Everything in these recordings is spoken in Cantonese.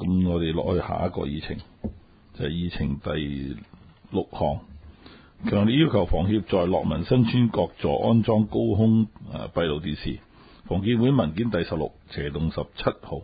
咁我哋落去下一個議程，就係議程第6項，強烈要求房協在樂民新村各座安裝高空閉路電視。房協會文件第16，斜棟17號。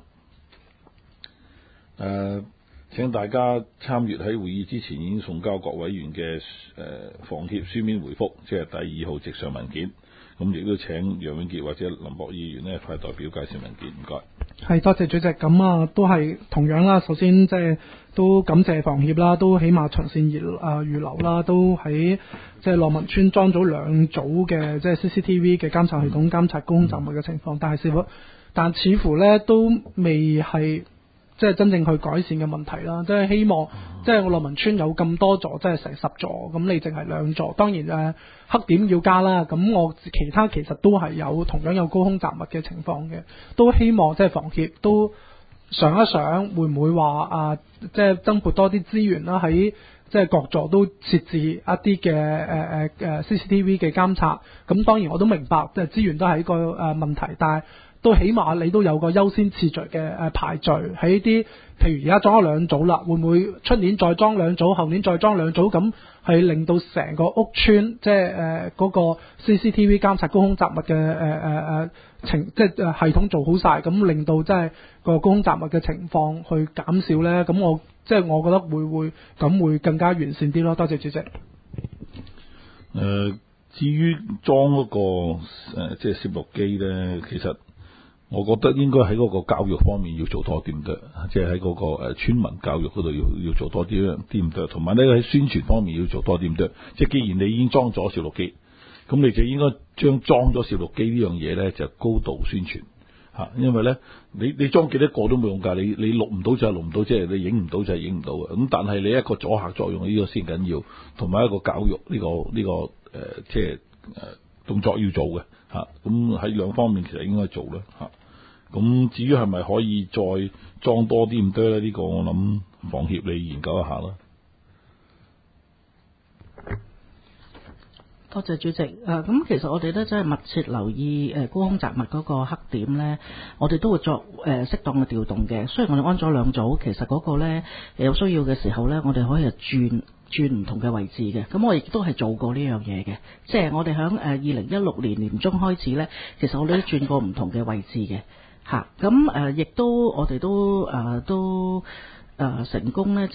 請大家參閱喺會議之前已經送交各委員嘅房協書面回覆，即係第2號直上文件。咁亦都請楊永傑或者林博議員呢派代表介紹文件，唔該。 係，多謝主席。咁都係同樣啦。首先即係都感謝房協啦，都起碼從善預留啦，都喺即係樂民村裝咗2組嘅即係 CCTV 嘅監察系統，監察高空雜物嘅情況。但似乎咧都未係即係真正去改善嘅問題啦。即係希望即係樂民村有咁多座，即係成10座，咁你淨係2座，當然黑點要加啦。咁我其他其實都係有同樣有高空雜物嘅情況嘅，都希望即係房協都想一想，會唔會話即係增撥多啲資源啦，喺即係各座都設置一啲嘅CCTV 嘅監察。咁當然我都明白，即係資源都係一個問題，但係都起碼你都有個優先次序嘅排序喺啲，譬如而家裝咗2組啦，會唔會出年再裝2組，後年再裝2組，咁係令到成個屋邨即係嗰個 CCTV 監察高空雜物嘅即係系統做好晒，咁令到即係個高空雜物嘅情況去減少咧。咁我覺得會更加完善啲咯。多謝主席。 至於裝嗰個即係攝錄機咧，其實我覺得應該喺嗰個教育方面要做多啲咁多，即係喺嗰個村民教育嗰度要做多啲咁多，同埋咧喺宣傳方面要做多啲咁多。即係既然你已經裝咗攝錄機，咁你就應該將裝咗攝錄機呢樣嘢咧就高度宣傳嚇，因為咧你裝幾多個都冇用㗎，你錄唔到就係錄唔到，即係你影唔到就係影唔到嘅。咁但係你一個阻嚇作用呢個先緊要，同埋一個教育呢個即係動作要做嘅嚇。咁喺2方面其實應該做啦嚇。咁至於係咪可以再裝多啲咁多咧？呢個我諗房協你研究一下啦。 多謝主席。咁其實我哋咧真係密切留意高空雜物嗰個黑點咧，我哋都會作適當嘅調動嘅。雖然我哋安咗2組，其實嗰個咧有需要嘅時候咧，我哋可以轉唔同嘅位置嘅。咁我亦都係做過呢樣嘢嘅，即係我哋響2016年年中開始咧，其實我哋都轉過唔同嘅位置嘅。咁亦都我哋都成功咧，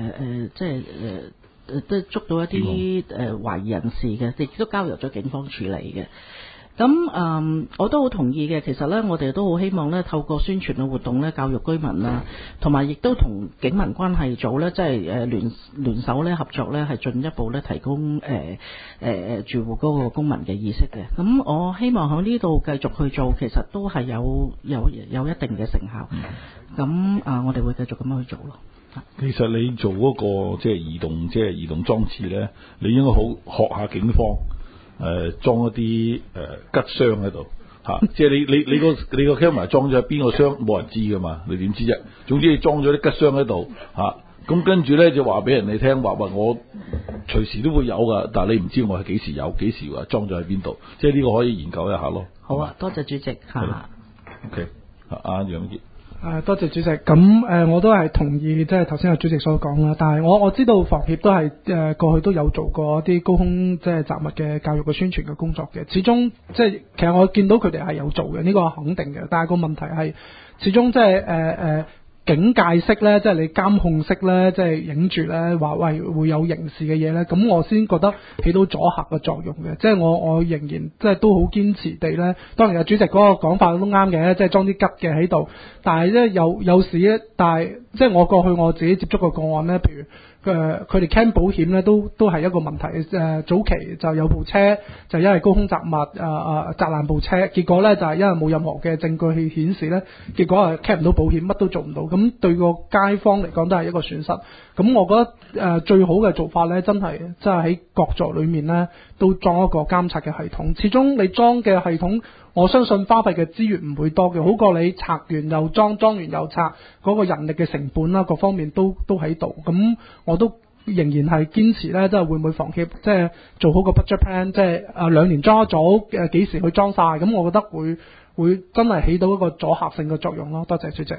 都捉到一啲懷疑人士嘅，亦都交由咗警方處理嘅。咁我都好同意嘅。其實咧，我哋都好希望咧，透過宣傳嘅活動咧，教育居民啦，同埋亦都同警民關係組咧，即係聯手咧合作咧，係進一步咧提供住戶嗰個公民嘅意識嘅。咁我希望喺呢度繼續去做，其實都係有一定嘅成效。咁我哋會繼續咁樣去做咯。 其實你做嗰個即係移動裝置咧，你應該好學下警方裝一啲吉箱喺度嚇，即係你個 camera 裝咗喺邊個箱冇人知噶嘛，你點知啫？總之你裝咗啲吉箱喺度嚇，咁跟住咧就話俾人哋聽話我隨時都會有噶，但係你唔知我係幾時有，幾時話裝咗喺邊度，即係呢個可以研究一下咯。 好啊，多謝主席嚇。 OK，阿楊傑。 多謝主席。咁我都係同意，即係頭先阿主席所講啦。但係我知道房協都係過去都有做過一啲高空即係雜物嘅教育嘅宣傳嘅工作嘅。始終即係其實我見到佢哋係有做嘅，呢個係肯定嘅。但係個問題係始終即係警戒式咧，即係你監控式咧，即係影住咧話喂會有刑事嘅嘢咧，咁我先覺得起到阻嚇嘅作用嘅。即係我仍然即係都好堅持地咧，當然阿主席嗰個講法都啱嘅，即係裝啲吉嘅喺度。但係咧有時咧，但係即係我過去我自己接觸個個案咧，譬如佢哋 claim 保險咧都係一個問題。早期就有部車就因為高空雜物砸爛部車，結果咧就係因為冇任何嘅證據去顯示咧，結果係 claim 唔到保險，乜都做唔到。咁對個街坊嚟講都係一個損失。咁我覺得最好嘅做法咧，真係喺各座裏面咧都裝一個監察嘅系統。始終你裝嘅系統，我相信花費嘅資源唔會多嘅，好過你拆完又裝完又拆，嗰個人力嘅成本啦，各方面都喺度。咁我都仍然係堅持咧，即係會唔會房協即係做好個 budget plan，即係2年裝一組，幾時去裝晒？咁我覺得會真係起到一個阻嚇性嘅作用咯。多謝主席。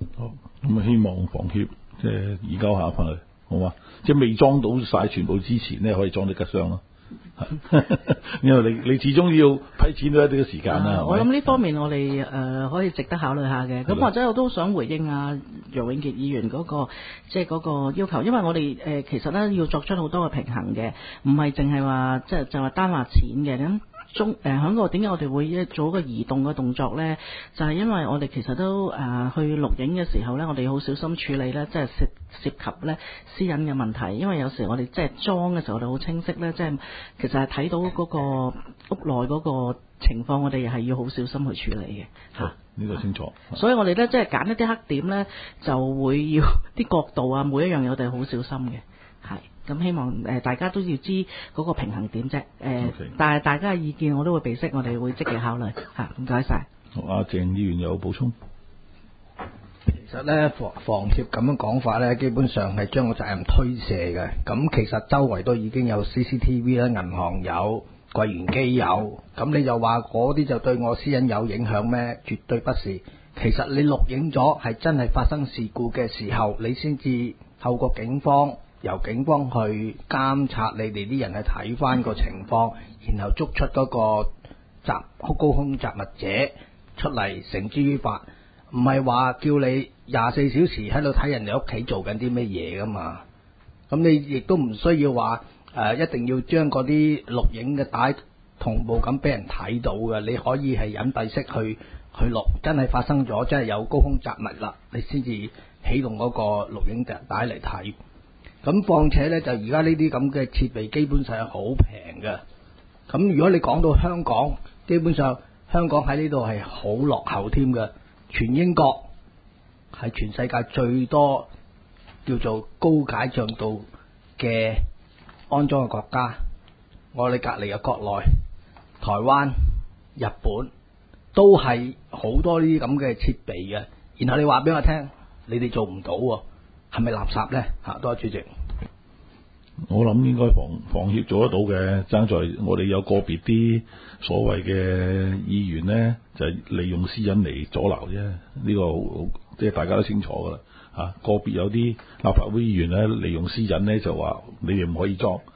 好，咁希望房協即係移交下翻去，好嘛？即係未裝到晒全部之前咧，可以裝啲吉箱咯。因為你始終要批錢都一啲嘅時間啦。 我諗呢方面我哋可以值得考慮下嘅。咁或者我都想回應楊永傑議員嗰個即係嗰個要求，因為我哋其實咧要作出好多嘅平衡嘅，唔係淨係話即係就話單話錢嘅咁。響個點解我哋會做一個移動嘅動作呢？就係因為我哋其實都去錄影嘅時候呢，我哋好小心處理呢，即係涉及呢私隱嘅問題。因為有時我哋即係裝嘅時候，我哋好清晰呢，即係其實係睇到嗰個屋內嗰個情況，我哋係要好小心去處理嘅。 好，呢個清楚。 所以我哋呢，即係揀一啲黑點呢，就會要啲角度啊，每一樣嘢我哋好小心嘅，係。咁希望大家都要知嗰個平衡點啫。但係大家嘅意見我都會備悉，我哋會積極考慮嚇。唔該晒。 好，阿鄭議員有補充。 其實咧房協咁樣講法咧，基本上係將個責任推卸嘅。咁其實周圍都已經有 CCTV 啦，銀行有，櫃員機有。咁你就話嗰啲就對我私隱有影響咩？絕對不是。其實你錄影咗係真係發生事故嘅時候，你先至透過警方。由警方去監察你哋啲人去睇翻個情況，然後捉出嗰個高空雜物者出嚟繩之於法，唔係話叫你24小時喺度睇人哋屋企做緊啲咩嘢噶嘛。咁你亦都唔需要話一定要將嗰啲錄影嘅帶同步咁俾人睇到嘅，你可以係隱蔽式去錄，真係發生咗，真係有高空雜物啦，你先至起動嗰個錄影帶嚟睇。咁況且咧，就而家呢啲咁嘅設備基本上係好平嘅。咁如果你講到香港，基本上香港喺呢度係好落後添嘅。全英國係全世界最多叫做高解像度嘅安裝嘅國家。我哋隔離嘅國內、台灣、日本都係好多呢啲咁嘅設備嘅。然後你話俾我聽，你哋做唔到喎。係咪垃圾咧？多謝主席。 我諗應該房協做得到嘅，爭在我哋有個別啲所謂嘅議員咧，就係利用私隱嚟阻撓啫。呢個即係大家都清楚噶啦。個別有啲立法會議員咧，利用私隱咧就話你哋唔可以裝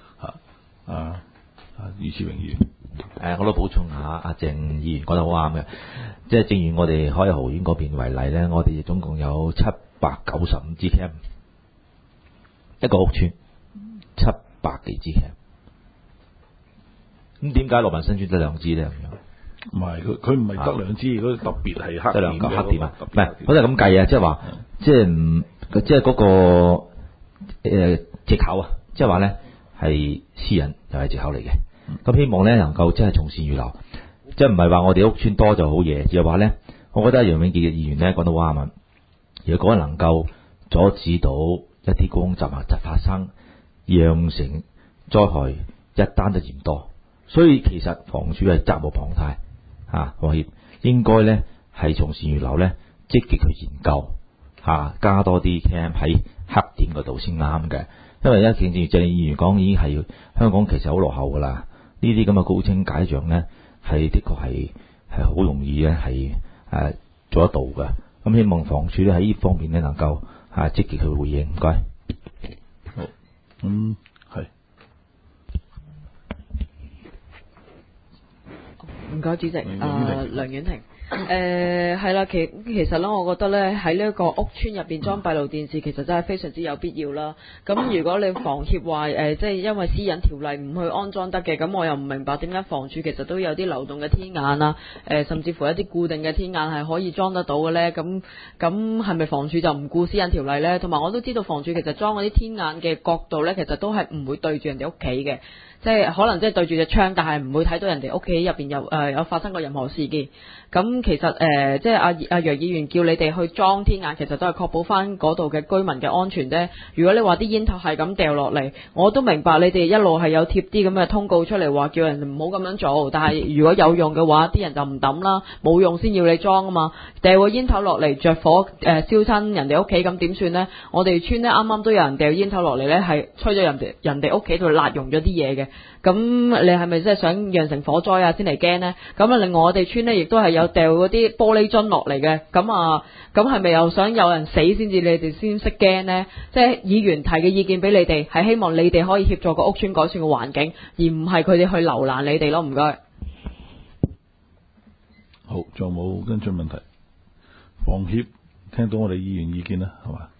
余志榮議員。 我都補充下，阿鄭議員講得好啱嘅，即係正如我哋海豪苑嗰邊為例咧，我哋總共有795支 cam， 一個屋村700幾支 cam， 咁點解樂民新村得2支咧？咁樣唔係佢唔係得2支，嗰特別係黑得兩個黑點啊，唔係， 我就咁計啊，即係話，即係嗰個藉口啊，即係話咧係私隱又係藉口嚟嘅。咁希望咧能夠即係從善如流，即係唔係話我哋屋村多就好嘢，而係話咧，我覺得楊永傑嘅議員咧講得好啱啊。如果能夠阻止到一啲高空雜物發生，釀成災害一單都嫌多，所以其實房署係責無旁貸房協應該咧係從善如流咧，積極去研究加多啲 cam 喺黑點嗰度先啱嘅。因為正如鄭議員講，已經係香港其實好落後噶啦。呢啲咁嘅高清解像咧，係的確係好容易咧係做得到嘅。咁希望房署咧喺呢方面咧能夠積極去回應。唔該。 好，係。 唔該，主席。梁婉婷。係啦，其實咧，我覺得咧喺呢一個屋村入邊裝閉路電視，其實真係非常之有必要啦。咁如果你房協話即係因為私隱條例唔去安裝得嘅，咁我又唔明白點解房署其實都有啲流動嘅天眼啊，甚至乎一啲固定嘅天眼係可以裝得到嘅咧。咁係咪房署就唔顧私隱條例咧？同埋我都知道房署其實裝嗰啲天眼嘅角度咧，其實都係唔會對住人哋屋企嘅。即係可能即係對住隻窗，但係唔會睇到人哋屋企入邊有發生過任何事件。咁其實即係阿楊議員叫你哋去裝天眼，其實都係確保翻嗰度嘅居民嘅安全啫。如果你話啲煙頭係咁掉落嚟，我都明白你哋一路係有貼啲咁嘅通告出嚟，話叫人唔好咁樣做。但係如果有用嘅話，啲人就唔抌啦，冇用先要你裝啊嘛。掉個煙頭落嚟着火燒親人哋屋企，咁點算呢？我哋村呢啱啱都有人掉煙頭落嚟呢，係吹咗人哋屋企度辣溶咗啲嘢嘅。咁你係咪真係想釀成火災啊先嚟驚呢？咁啊，另外我哋村呢亦都係有掉掉嗰啲玻璃樽落嚟嘅，咁係咪又想有人死先至你哋先識驚呢？即係議員提嘅意見俾你哋，係希望你哋可以協助個屋邨改善個環境，而唔係佢哋去留難你哋咯。唔該。 好，仲有冇跟進問題？房協聽到我哋議員意見啦，係嘛？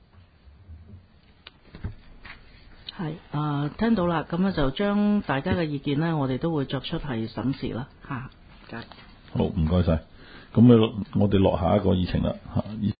係聽到啦，咁咧就將大家嘅意見呢，我哋都會作出係審視啦。嚇， 好，唔該晒。咁我哋落下一個議程啦。